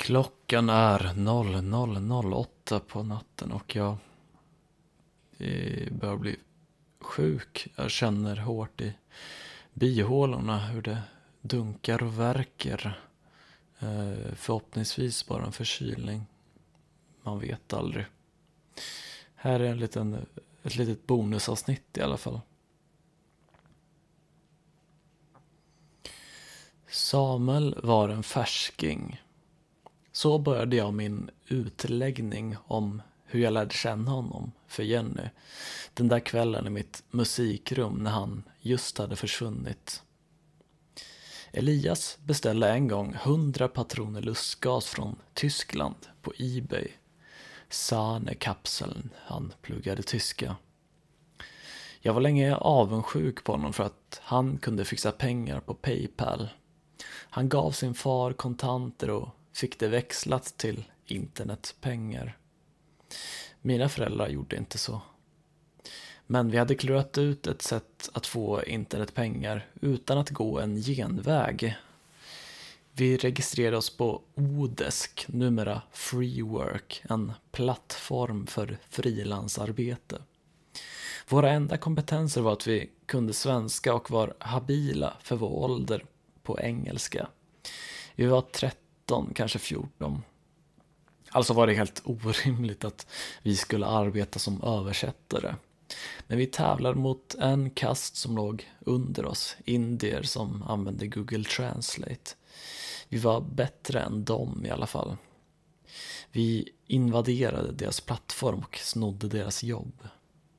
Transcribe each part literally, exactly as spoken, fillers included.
Klockan är noll noll noll åtta på natten och jag eh, börjar bli sjuk. Jag känner hårt i bihålorna hur det dunkar och värker. Eh, förhoppningsvis bara en förkylning. Man vet aldrig. Här är en liten, ett litet bonusavsnitt i alla fall. Samuel var en färsking. Så började jag min utläggning om hur jag lärde känna honom för Jenny. Den där kvällen i mitt musikrum när han just hade försvunnit. Elias beställde en gång hundra patroner lustgas från Tyskland på eBay. Sahne-kapseln, han pluggade tyska. Jag var länge avundsjuk på honom för att han kunde fixa pengar på PayPal. Han gav sin far kontanter och fick det växlat till internetpengar. Mina föräldrar gjorde inte så. Men vi hade klurat ut ett sätt att få internetpengar utan att gå en genväg. Vi registrerade oss på Odesk, numera Freework, en plattform för frilansarbete. Våra enda kompetenser var att vi kunde svenska och var habila för vår ålder på engelska. Vi var tretton, kanske fjorton. Alltså var det helt orimligt att vi skulle arbeta som översättare. Men vi tävlade mot en kast som låg under oss, indier som använde Google Translate. Vi var bättre än dem i alla fall. Vi invaderade deras plattform och snodde deras jobb.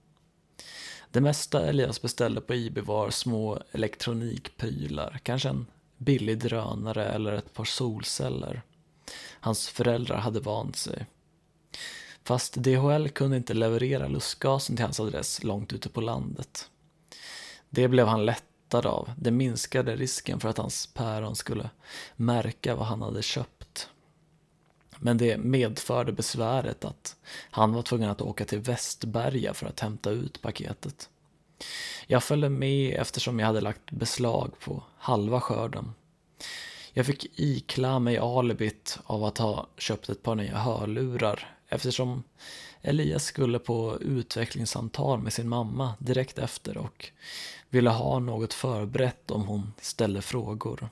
Det mesta Elias beställde på eBay var små elektronikprylar, kanske en billig drönare eller ett par solceller. Hans föräldrar hade vant sig. Fast D H L kunde inte leverera lustgasen till hans adress långt ute på landet. Det blev han lättad av. Det minskade risken för att hans päron skulle märka vad han hade köpt. Men det medförde besväret att han var tvungen att åka till Västberga för att hämta ut paketet. Jag följde med eftersom jag hade lagt beslag på halva skörden. Jag fick iklä mig alibit av att ha köpt ett par nya hörlurar eftersom Elias skulle på utvecklingssamtal med sin mamma direkt efter och ville ha något förberett om hon ställde frågor.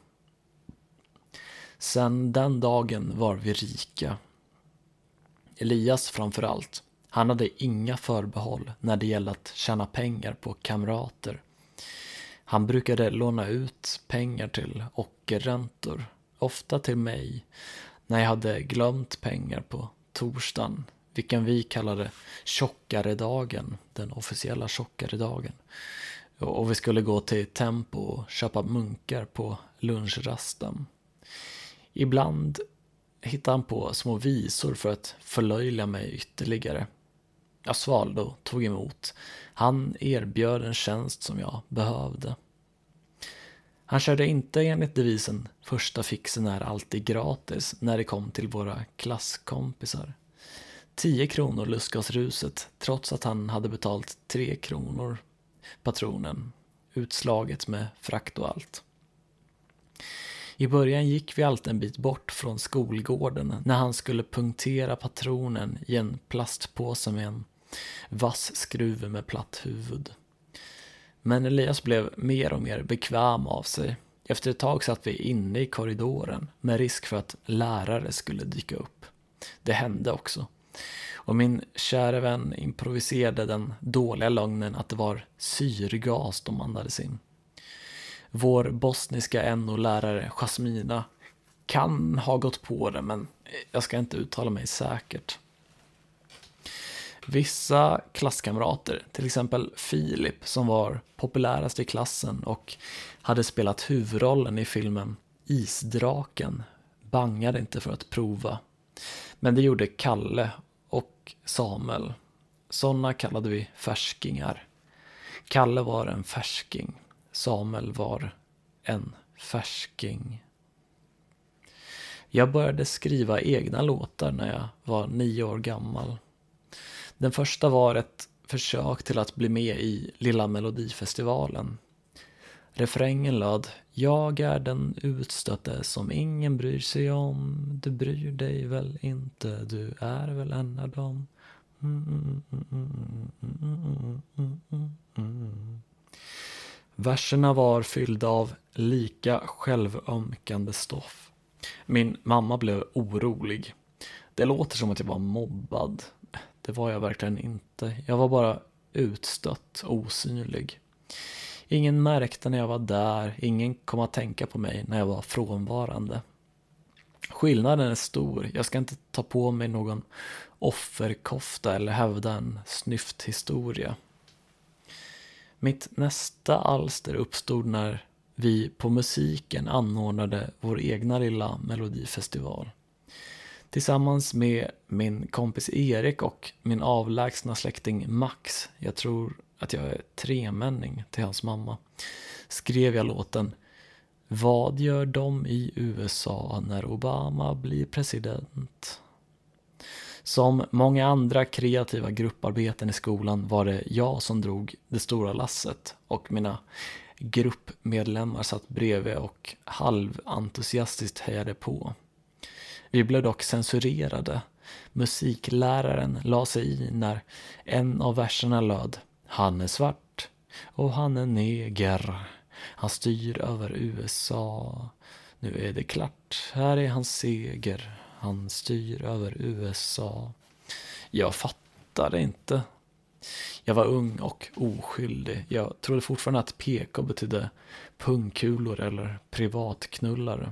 Sen den dagen var vi rika. Elias framförallt. Han hade inga förbehåll när det gällde att tjäna pengar på kamrater. Han brukade låna ut pengar till ockerräntor, ofta till mig, när jag hade glömt pengar på torsdagen, vilken vi kallade tjockaredagen, den officiella tjockaredagen. Och vi skulle gå till Tempo och köpa munkar på lunchrasten. Ibland hittade han på små visor för att förlöjliga mig ytterligare. Jag svalde och tog emot. Han erbjöd en tjänst som jag behövde. Han körde inte enligt devisen första fixen är alltid gratis när det kom till våra klasskompisar. Tio kronor lustgasruset trots att han hade betalt tre kronor patronen, utslaget med frakt och allt. I början gick vi alltid en bit bort från skolgården när han skulle punktera patronen i en plastpåse med en vass skruv med platt huvud. Men Elias blev mer och mer bekväm av sig. Efter ett tag satt vi inne i korridoren med risk för att lärare skulle dyka upp. Det hände också. Och min kära vän improviserade den dåliga lögnen att det var syrgas de andades in. Vår bosniska N O-lärare Jasmina kan ha gått på det, men jag ska inte uttala mig säkert. Vissa klasskamrater, till exempel Filip som var populärast i klassen och hade spelat huvudrollen i filmen Isdraken, bangade inte för att prova. Men det gjorde Kalle och Samuel. Sådana kallade vi färskingar. Kalle var en färsking. Samuel var en färsking. Jag började skriva egna låtar när jag var nio år gammal. Den första var ett försök till att bli med i Lilla Melodifestivalen. Refrängen löd: jag är den utstötte som ingen bryr sig om. Du bryr dig väl inte, du är väl en av dem. Mm, mm, mm, mm, mm, mm, mm, mm. Verserna var fyllda av lika självömkande stoff. Min mamma blev orolig. Det låter som att jag var mobbad. Det var jag verkligen inte. Jag var bara utstött, osynlig. Ingen märkte när jag var där. Ingen kom att tänka på mig när jag var frånvarande. Skillnaden är stor. Jag ska inte ta på mig någon offerkofta eller hävda en snyfthistoria. Mitt nästa alster uppstod när vi på musiken anordnade vår egna lilla melodifestival. Tillsammans med min kompis Erik och min avlägsna släkting Max, jag tror att jag är tremänning till hans mamma, skrev jag låten Vad gör de i U S A när Obama blir president? Som många andra kreativa grupparbeten i skolan var det jag som drog det stora lasset och mina gruppmedlemmar satt bredvid och halventusiastiskt hejade på. Vi blev dock censurerade. Musikläraren la sig i när en av verserna löd: han är svart och han är neger. Han styr över U S A. Nu är det klart, här är hans seger. Han styr över U S A. Jag fattade inte. Jag var ung och oskyldig. Jag trodde fortfarande att P K betydde pungkulor eller privatknullare.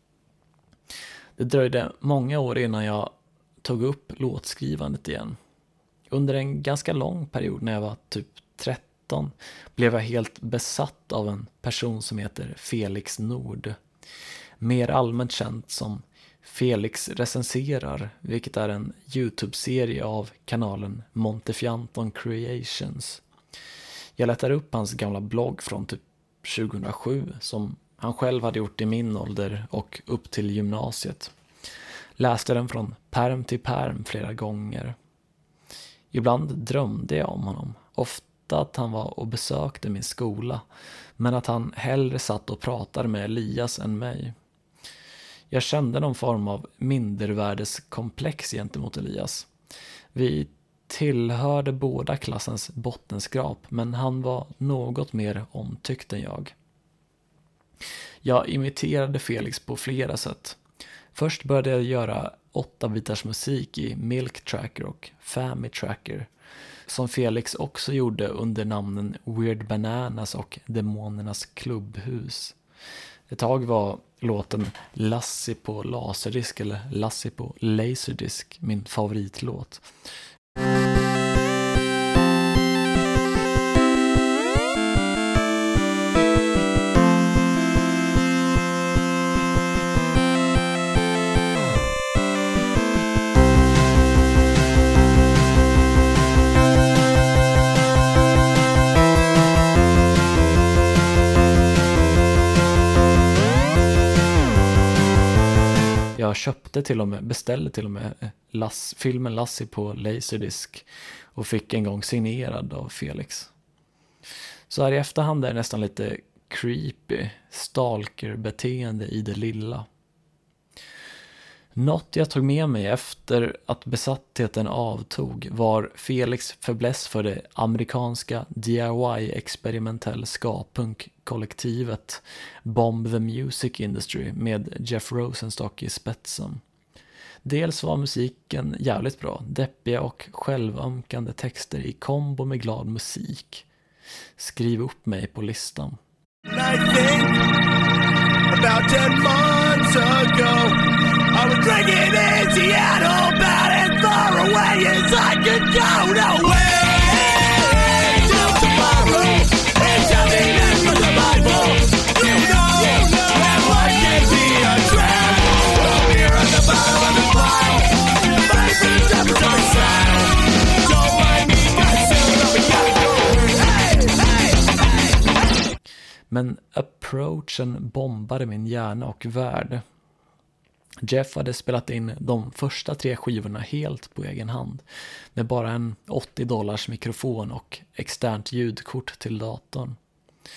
Det dröjde många år innan jag tog upp låtskrivandet igen. Under en ganska lång period när jag var typ tretton blev jag helt besatt av en person som heter Felix Nord. Mer allmänt känt som Felix recenserar, vilket är en YouTube-serie av kanalen Montefianton Creations. Jag letade upp hans gamla blogg från typ tjugohundrasju som han själv hade gjort i min ålder och upp till gymnasiet. Läste den från perm till perm flera gånger. Ibland drömde jag om honom. Ofta att han var och besökte min skola, men att han hellre satt och pratade med Elias än mig. Jag kände någon form av mindervärdeskomplex gentemot Elias. Vi tillhörde båda klassens bottenskrap, men han var något mer omtyckt än jag. Jag imiterade Felix på flera sätt. Först började jag göra åtta-bitars musik i Milk Tracker och Family Tracker, som Felix också gjorde under namnen Weird Bananas och Demonernas klubbhus. Ett tag var låten Lassie på laserdisk eller Lassie på laserdisk min favoritlåt. Jag köpte till och med, beställde till och med Lass, filmen Lassie på laserdisk och fick en gång signerad av Felix. Så här i efterhand är det nästan lite creepy, stalker-beteende i det lilla. Något jag tog med mig efter att besattheten avtog var Felix fäbless för det amerikanska D I Y-experimentell ska-punk-kollektivet Bomb the Music Industry med Jeff Rosenstock i spetsen. Dels var musiken jävligt bra, deppiga och självömkande texter i kombo med glad musik. Skriv upp mig på listan. About ten months ago I was drinking in Seattle, about as far away as I could go. No way till tomorrow. It's something that's for survival. You know that life can be a trap. Up here at the bottom of the pile, fighting jumpers on style. Don't mind me, got sealed up and gotta go. Hey, hey, hey, hey. Men approachen bombade min hjärna och värld. Jeff hade spelat in de första tre skivorna helt på egen hand med bara en åttio dollars mikrofon och externt ljudkort till datorn.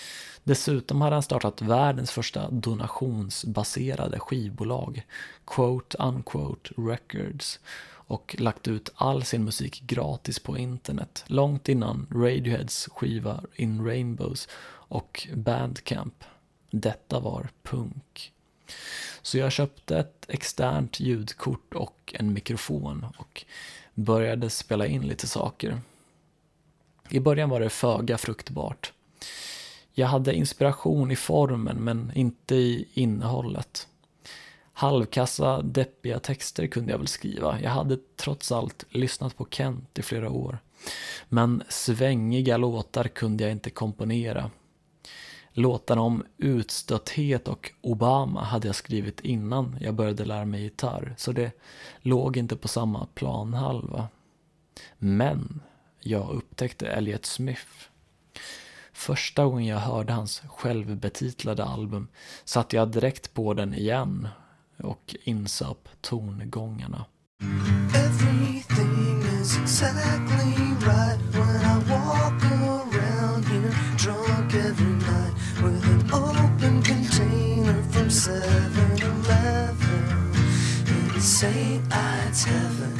Dessutom hade han startat världens första donationsbaserade skivbolag, Quote Unquote Records, och lagt ut all sin musik gratis på internet, långt innan Radioheads skiva In Rainbows och Bandcamp. Detta var punk. Så jag köpte ett externt ljudkort och en mikrofon och började spela in lite saker. I början var det föga fruktbart. Jag hade inspiration i formen men inte i innehållet. Halvkassa, deppiga texter kunde jag väl skriva. Jag hade trots allt lyssnat på Kent i flera år. Men svängiga låtar kunde jag inte komponera. Låtarna om utstötthet och Obama hade jag skrivit innan jag började lära mig gitarr, så det låg inte på samma planhalva. Men jag upptäckte Elliott Smith. Första gången jag hörde hans självbetitlade album satte jag direkt på den igen och insöp tongångarna. Everything is exactly right when I walk around here drunk every night with an open container from seven eleven in Saint Ides heaven.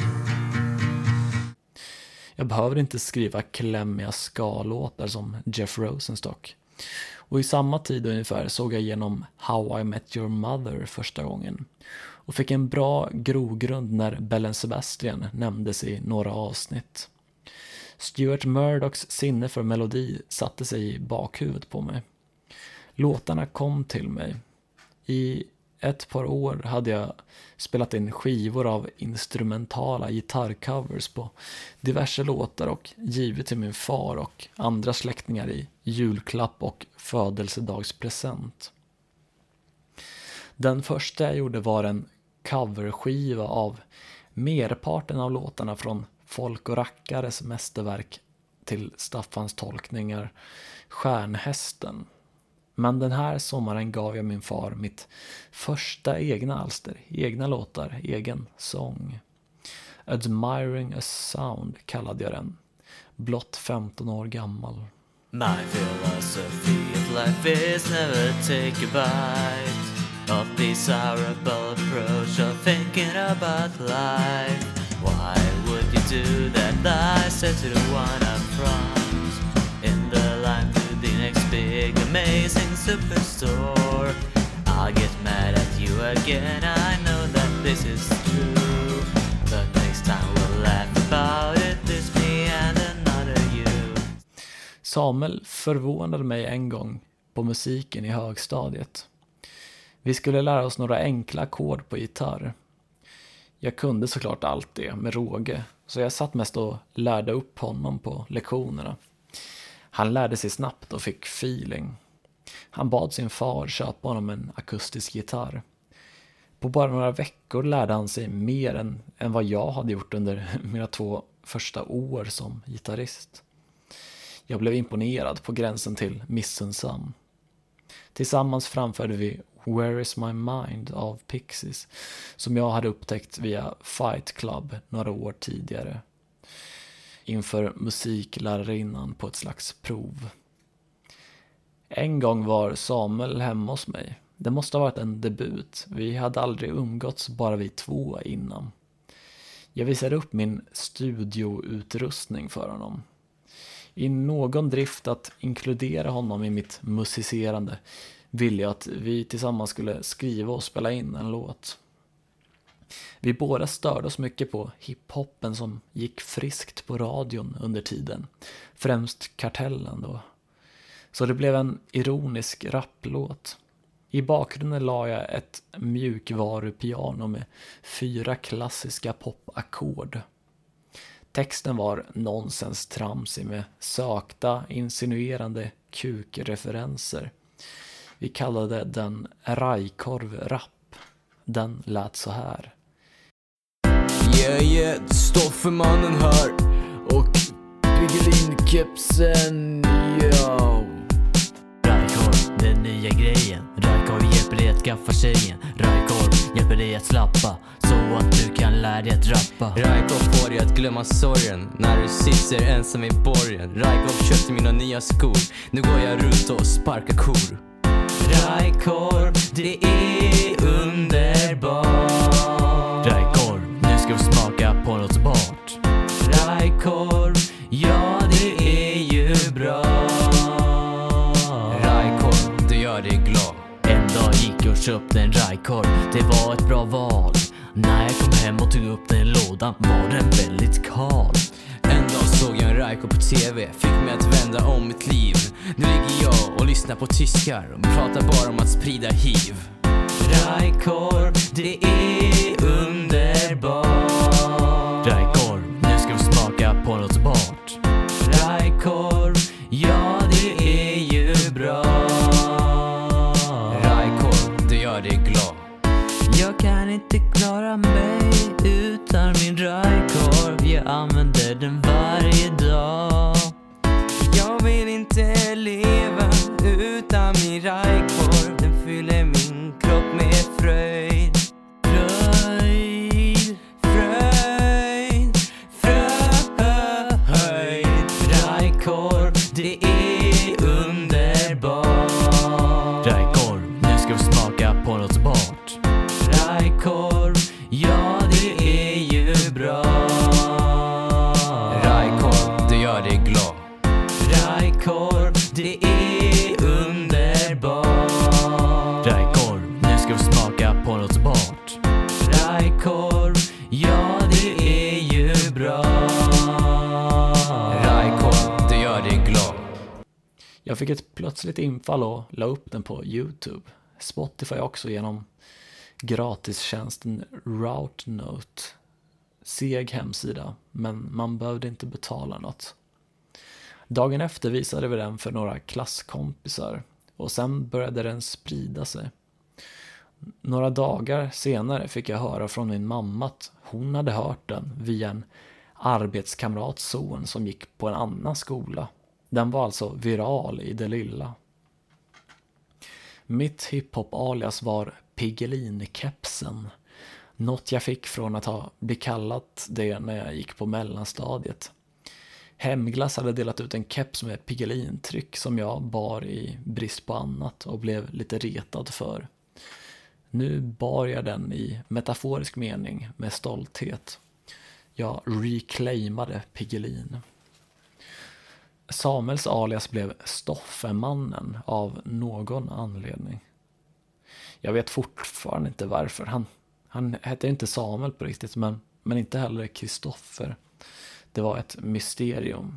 Jag behöver inte skriva klämmiga skalåtar som Jeff Rosenstock. Och i samma tid ungefär såg jag igenom How I Met Your Mother första gången. Och fick en bra grogrund när Bell and Sebastian nämndes i några avsnitt. Stuart Murdochs sinne för melodi satte sig i bakhuvudet på mig. Låtarna kom till mig. I ett par år hade jag spelat in skivor av instrumentala gitarrcovers på diverse låtar och givit till min far och andra släktingar i julklapp och födelsedagspresent. Den första jag gjorde var en coverskiva av merparten av låtarna från Folk och Rackares mästerverk till Staffans tolkningar Stjärnhästen. Men den här sommaren gav jag min far mitt första egna alster, egna låtar, egen sång. Admiring a Sound kallade jag den, blott femton år gammal. My philosophy of life is never take a bite of this horrible approach of thinking about life. Why would you do that? I said to the one up front in the line to the next big amazing superstore. I'll get mad at you again, I know that this is true, but next time we'll laugh about it, this me and another you. Samuel förvånade mig en gång på musiken i högstadiet. Vi skulle lära oss några enkla ackord på gitarr. Jag kunde såklart allt det med råge, så jag satt mest och lärde upp honom på lektionerna. Han lärde sig snabbt och fick feeling. Han bad sin far köpa honom en akustisk gitarr. På bara några veckor lärde han sig mer än, än vad jag hade gjort under mina två första år som gitarrist. Jag blev imponerad på gränsen till missunnsam. Tillsammans framförde vi Where is my mind av Pixies, som jag hade upptäckt via Fight Club några år tidigare, inför musiklärarinnan på ett slags prov. En gång var Samuel hemma hos mig. Det måste ha varit en debut. Vi hade aldrig umgåtts, bara vi två innan. Jag visade upp min studioutrustning för honom. I någon drift att inkludera honom i mitt musicerande ville jag att vi tillsammans skulle skriva och spela in en låt. Vi båda störde oss mycket på hiphoppen som gick friskt på radion under tiden. Främst Kartellen då. Så det blev en ironisk rapplåt. I bakgrunden la jag ett mjukvarupiano med fyra klassiska popackord. Texten var nonsens tramsig med sökta, insinuerande kukreferenser. Vi kallade den rajkorv-rapp. Den lät så här. Yeah, yeah, Stoffermannen här och Piggelin-kepsen, yo. Rajkorv, den nya grejen. Rajkorv hjälper dig att skaffa tjejen. Rajkorv hjälper dig att slappa. Så att du kan lära dig att rappa. Raikov får dig att glömma sorgen när du sitter ensam i borgen. Raikov köpte mina nya skor, nu går jag runt och sparkar kor. Raikov, det är underbart. Raikov, nu ska vi smaka på något bart. Raikov, ja det är ju bra. Raikov, det gör dig glad. En dag gick jag och köpte en Raikov, det var ett bra val. När jag kom hem och tog upp den i lådan var den väldigt kal. En dag såg jag en Raikov på tv, fick mig att vända om mitt liv. Nu ligger jag och lyssnar på tyskar och pratar bara om att sprida hiv. Raikov, det är underbart. Raikov, nu ska vi smaka på något bart. Raikov, ja det är ju bra. Raikov, det gör dig glad. Jag kan inte klara mig utan min Raikov. Jag använder den varje dag. Jag vill inte leva utan min Raikov. Den fyller min kropp med fröjd. Fröjd, Fröjd, fröjd. Raikov, det är underbart. Raikov, nu ska vi smaka på något bart. Raikov, ja det är ju bra. Raikov, det gör dig glad. Raikov, det är underbart. Raikov, nu ska vi smaka på något bart. Raikov, ja det är ju bra. Raikov, det gör dig glad. Jag fick ett plötsligt infall och la upp den på YouTube. Spotify också genom gratistjänsten Routenote. Seg hemsida, men man behövde inte betala något. Dagen efter visade vi den för några klasskompisar och sen började den sprida sig. Några dagar senare fick jag höra från min mamma att hon hade hört den via en arbetskamrats son som gick på en annan skola. Den var alltså viral i det lilla. Mitt hiphop-alias var Piggelin-kepsen. Något jag fick från att ha blivit kallat det när jag gick på mellanstadiet. Hemglass hade delat ut en keps med Piggelin-tryck som jag bar i brist på annat och blev lite retad för. Nu bar jag den i metaforisk mening med stolthet. Jag reclaimade Piggelin. Samuels alias blev Stoffemannen av någon anledning. Jag vet fortfarande inte varför. Han, han hette inte Samuel på riktigt, men, men inte heller Kristoffer. Det var ett mysterium.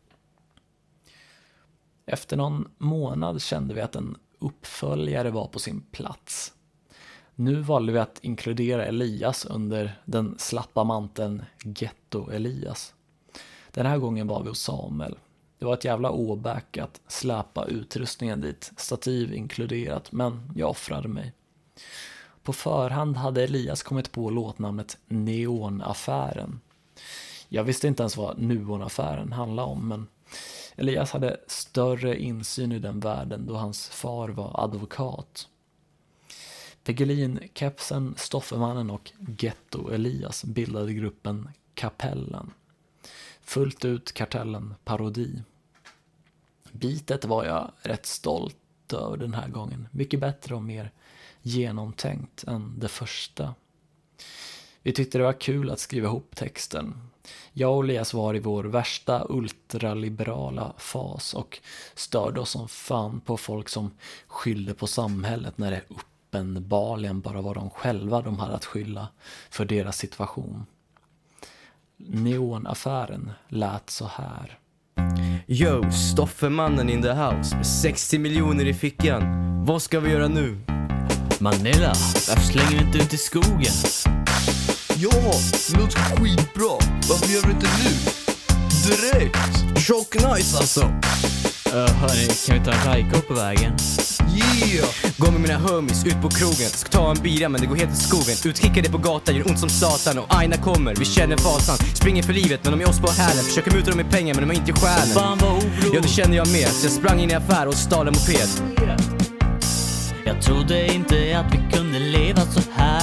Efter någon månad kände vi att en uppföljare var på sin plats. Nu valde vi att inkludera Elias under den slappa manteln Ghetto Elias. Den här gången var vi hos Samuel. Det var ett jävla åbäck att släpa utrustningen dit, stativ inkluderat, men jag offrade mig. På förhand hade Elias kommit på låtnamnet Neonaffären. Jag visste inte ens vad Nuonaffären handlade om, men Elias hade större insyn i den världen då hans far var advokat. Piggelin, Kepsen, Stoffemannen och Ghetto Elias bildade gruppen Kapellen. Fullt ut Kartellen parodi. Bitet var jag rätt stolt över den här gången. Mycket bättre och mer genomtänkt än det första. Vi tyckte det var kul att skriva ihop texten. Jag och Elias var i vår värsta ultraliberala fas och störde oss som fan på folk som skyllde på samhället när det uppenbarligen bara var de själva de hade att skylla för deras situation. Neonaffären lät så här. Yo, Stoffemannen in the house med sextio miljoner i fickan. Vad ska vi göra nu? Manilla, varför slänger vi inte ut i skogen? Ja, det låter skitbra. Varför gör vi inte nu? Direkt. Tjock nice alltså. Uh, hörni, kan vi ta en Raikov på vägen? Yeah. Gå med mina homies ut på krogen. Ska ta en bira men det går helt i skogen. Utkickade på gatan, gör ont som satan. Och aina kommer, vi känner fasan. Springer för livet men de är oss på hälen. Försöker muta dem med pengar men de är inte själen. Fan vad oro. Ja, det kände jag med. Så jag sprang in i affär och stal en moped. Jag trodde inte att vi kunde leva så här.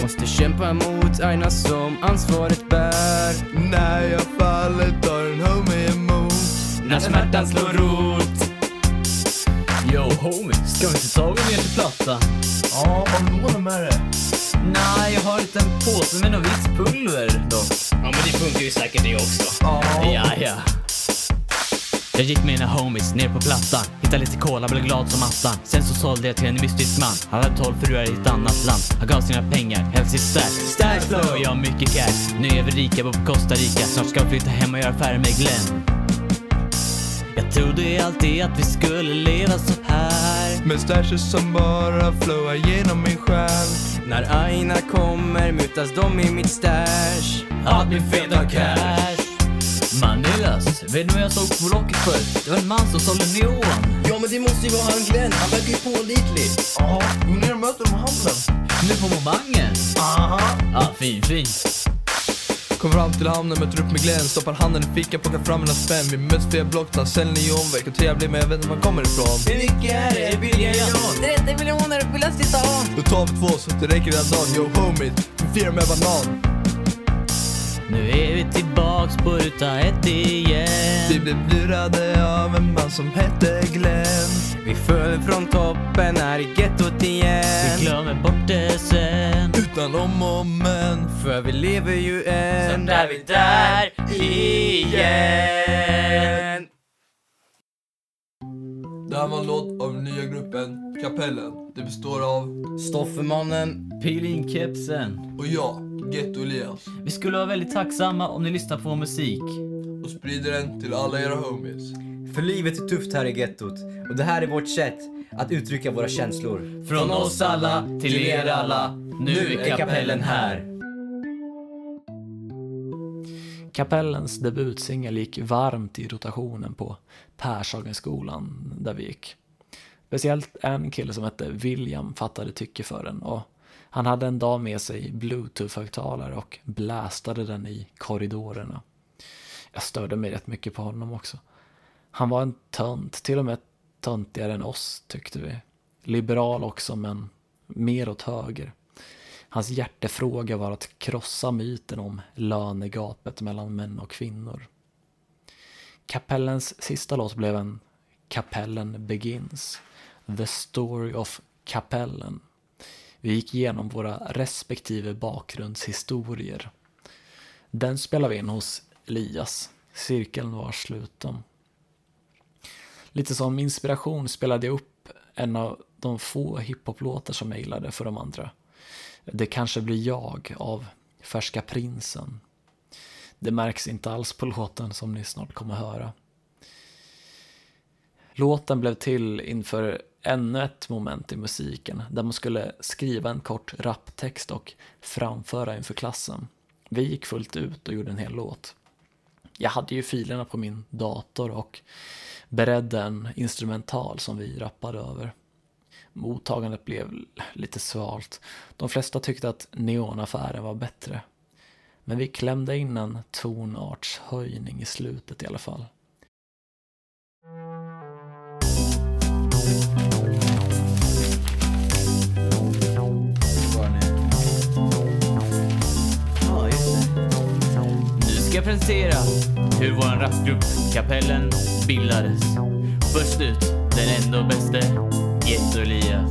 Måste kämpa mot aina som ansvaret bär. När jag faller tar en homie emot. När smärtan slår rot. Yo homie, ska vi inte ta oss ner till plattan? Ja, har du lånat med det? Nej, jag har en liten påse med något vitt pulver dock. Ja, men det funkar ju säkert det också. Ja. Ja, ja. Jag gick med mina homies ner på plattan. Hittade lite cola, blev glad som attan. Sen så sålde jag till en mystisk man. Han hade tolv fruar i ett annat land. Han gav sina pengar, hävde sitt stash. Stash flow, jag har mycket cash. Nu är vi rika, bor på Costa Rica. Snart ska vi flytta hem och göra affärer med Glenn. Jag trodde alltid att vi skulle leva så här. Med stashes som bara flowar genom min själ. När aina kommer mutas de i mitt stash. Allt blir feta cash. Manillas, vet ni vad jag såg på Blocket förut? Det var en man som sålde neon. Ja, men det måste ju vara han Glenn. Han verkar ju pålitlig. Ja, gå ner och möter dem i hamnen. Nu på momangen. Aha. Ja, fin, fin. Kom fram till hamnen, möter upp med Glenn. Stoppar handen i fickan, plockar fram en spänn. Vi möts via blockna, säljer neonverk och trevlig, men jag vet inte var man kommer ifrån. Hur mycket är det? Är billiga jag? trettio miljoner billigast i stan. Då tar vi två så det räcker redan dagen. Yo homie, vi firar med banan. Nu är vi tillbaks på ruta ett igen. Vi blev lurade av en man som hette Glenn. Vi föll från toppen här i gettot igen. Vi glömmer bort det sen. Utan om och men. För vi lever ju än. Sen är vi där igen. Det här var en låt av den nya gruppen Kapellen. Det består av Stoffemannen. Pilinkepsen. och jag, Ghetto Elias. Vi skulle vara väldigt tacksamma om ni lyssnar på vår musik. Och sprider den till alla era homies. För livet är tufft här i gettot. Och det här är vårt sätt att uttrycka våra känslor. Från oss alla till er alla. Nu är kapellen här. Kapellens debutsingel gick varmt i rotationen på Pershagenskolan där vi gick. Speciellt en kille som hette William fattade tycke för den, och han hade en dag med sig Bluetooth-högtalare och blästade den i korridorerna. Jag störde mig rätt mycket på honom också. Han var en tönt, till och med töntigare än oss tyckte vi. Liberal också, men mer åt höger. Hans hjärtefråga var att krossa myten om lönegapet mellan män och kvinnor. Kapellens sista låt blev en Kapellen Begins, The Story of Kapellen. Vi gick igenom våra respektive bakgrundshistorier. Den spelade vi in hos Elias. Cirkeln var sluten. Lite som inspiration spelade jag upp en av de få hiphop-låtar som jag gillade för de andra. Det kanske blir jag av Färska Prinsen. Det märks inte alls på låten som ni snart kommer höra. Låten blev till inför ännu ett moment i musiken där man skulle skriva en kort raptext och framföra inför klassen. Vi gick fullt ut och gjorde en hel låt. Jag hade ju filerna på min dator och beredde en instrumental som vi rappade över. Mottagandet blev lite svalt. De flesta tyckte att Neonaffären var bättre. Men vi klämde in en tonartshöjning i slutet i alla fall. Nu ska jag presentera hur vår rapgrupp Kapellen bildades. Först ut, den ändå bäste, Ghetto Elias.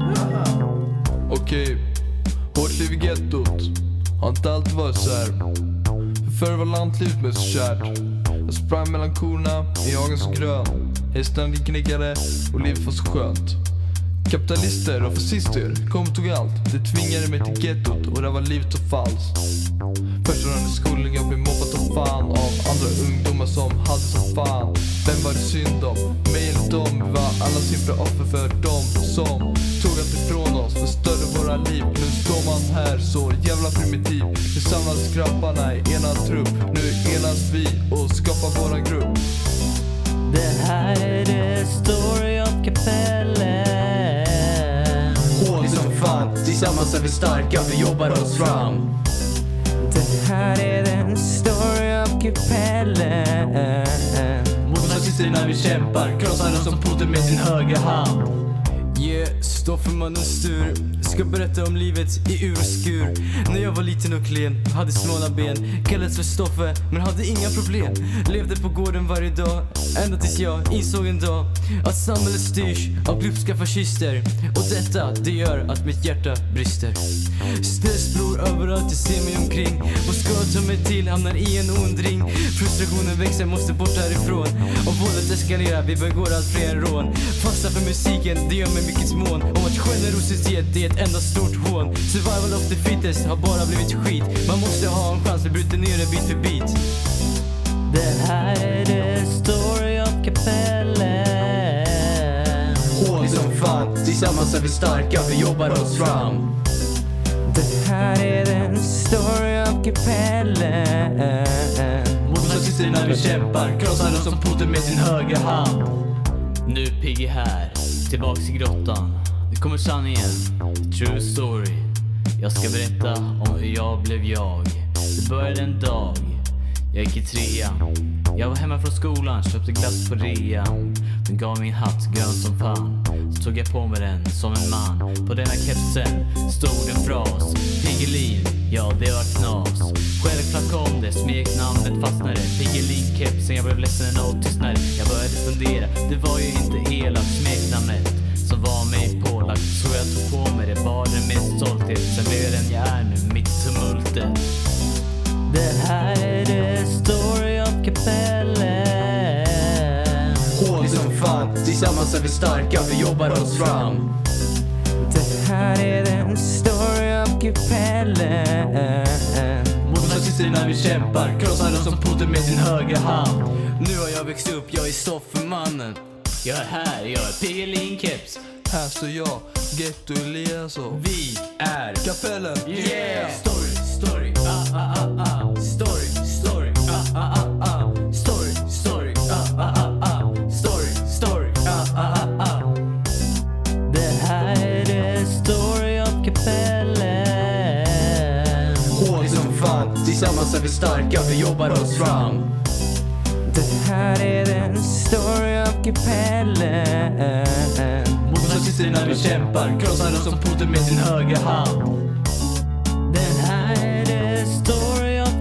Okej, hårt liv i gettot. Har inte alltid varit så här. För förr var lantlivet med så kärt. Jag sprang mellan korna, i hagen så grön. Hästarna knickade och livet var så skönt. Kapitalister och fascister kom och tog allt. Det tvingade mig till gettot och där var livet så falskt. Först var under skolan jag blev mobbad och fan av andra ungdomar som hade så fan. Vem var det synd om? Mig eller dem? Vi var alla simpla offer för dem som tog allt ifrån oss, förstörde våra liv. Nu står man här så jävla primitiv. Vi samlas grabbarna i ena trupp. Nu enas vi och skapar våran grupp. Det här är the story of Kapellen. Hål som fan, tillsammans är vi starka, vi jobbar oss fram. Det här är den story of Kapellen. Mot nazisterna vi kämpar, krossar dem som Putin med sin högra hand. Yeah, Stoffermannens stur. Ska berätta om livet i ur och skur. När jag var liten och klen, hade smala ben. Kallades för Stoffe, men hade inga problem. Levde på gården varje dag, ända tills jag insåg en dag att samhället styrs av glupska fascister. Och detta, det gör att mitt hjärta brister. Stressblod överallt, jag ser mig omkring. Och ska jag ta mig till, hamnar i en ond ring. Frustrationen växer, måste bort härifrån. Och våldet eskalerar, vi begår allt fler rån. Fasta för musiken, det gör mig mycket mån. Om att generositet, det är ett enda stort hån. Survival of the fittest har bara blivit skit. Man måste ha en chans, vi bryter ner det bit för bit. Det här är the story of Kapellen. Hån som fan, tillsammans är vi starka, vi jobbar oss fram. Det här är den story of Kapellen. Motståndssyster när vi kämpar, krossar dem som Putin med sin högra hand. Nu Piggy här, tillbaks i grottan. Nu kommer sanningen, true story. Jag ska berätta om hur jag blev jag. Det började en dag, jag gick i trean. Jag var hemma från skolan, köpte glass på rea. Den gav min hatt grön som fan. Så tog jag på mig den som en man. På denna kepsen stod en fras: Piggelin, ja det var knas. Självklart kom det, smeknamnet fastnade. Piggelin-kepsen, jag blev ledsen och tystnade. Jag började fundera, det var ju inte elakt smeknamnet som var mig pålagt. Så jag tog på mig det, bara med stolthet. Sen blev jag den jag är nu, mitt tumultet. Det här är the story of Kapellen. Hån som fan, tillsammans är vi starka, vi jobbar oss fram. Det här är den story of Kapellen. Motståndssyster när vi kämpar, krossar dem som Putin med sin högra hand. Nu har jag växt upp, jag är Stoffermannen. Jag är här, jag är Piggelin-keps. Här står jag, Ghetto Elias och Vi är Kapellen. Yeah! Story, story, ah ah ah ah. Story, story, ah ah ah ah. Story, story, ah ah ah ah. Story, story, ah ah ah ah. Det här är the story of Kapellen. Hån som fan, tillsammans är vi starka, vi jobbar oss fram. Det här är den story of Kapellen. Motståndssyster när vi kämpar, krossar dem som Putin med sin högra hand. Den här är the story of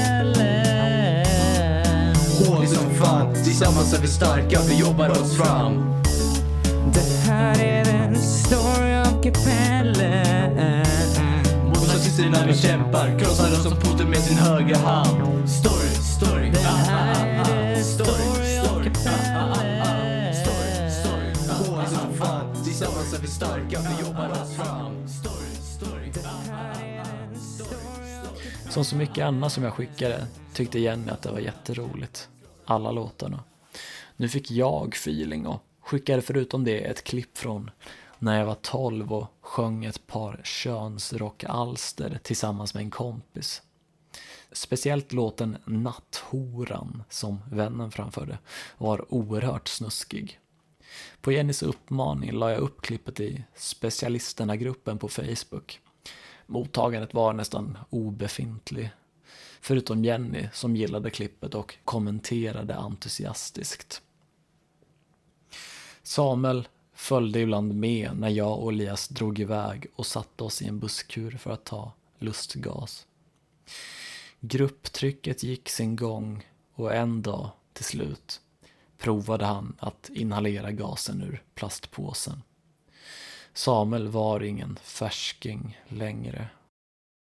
Kapellen. Hån som fan, tillsammans är vi starka, vi jobbar oss fram. Det här är den story of Kapellen. Motståndssyster när vi kämpar, krossar dem som Putin med sin högra hand. Story, story, Den ah, här ah, är ah, the story of story, ah, ah, ah, Kapellen. story, story, hån som fan, tillsammans är vi starka, vi jobbar oss fram. Story, story, ah, ah, ah, story, story. Som så mycket annat som jag skickade tyckte Jenny att det var jätteroligt. Alla låtarna. Nu fick jag feeling och skickade förutom det ett klipp från när jag var tolv och sjöng ett par könsrockalster tillsammans med en kompis. Speciellt låten Natthoran som vännen framförde var oerhört snuskig. På Jennys uppmaning la jag upp klippet i specialisterna-gruppen på Facebook. Mottagandet var nästan obefintlig. Förutom Jenny som gillade klippet och kommenterade entusiastiskt. Samuel följde ibland med när jag och Elias drog iväg och satte oss i en busskur för att ta lustgas. Grupptrycket gick sin gång och en dag till slut provade han att inhalera gasen ur plastpåsen. Samuel var ingen färsking längre.